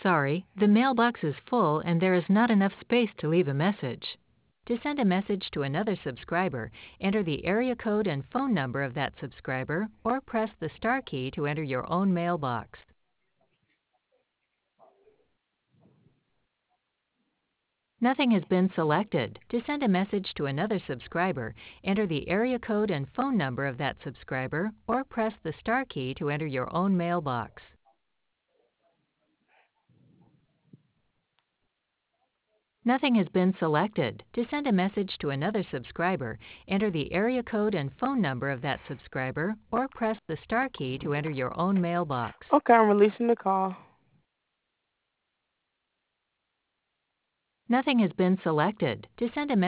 Sorry, the mailbox is full and there is not enough space to leave a message. To send a message to another subscriber, enter the area code and phone number of that subscriber or press the star key to enter your own mailbox. Nothing has been selected. To send a message to another subscriber, enter the area code and phone number of that subscriber or press the star key to enter your own mailbox. Nothing has been selected. To send a message to another subscriber, enter the area code and phone number of that subscriber or press the star key to enter your own mailbox. Okay, I'm releasing the call. Nothing has been selected. To send a